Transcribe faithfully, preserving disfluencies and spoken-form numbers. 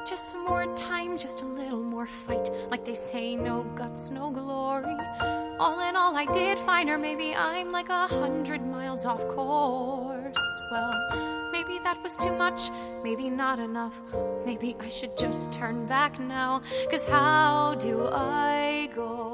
just some more time, just a little more fight. Like they say, no guts, no glory. All in all, I did find her. Maybe I'm like a hundred miles off course. Well, maybe that was too much, maybe not enough. Maybe I should just turn back now. 'Cause how do I go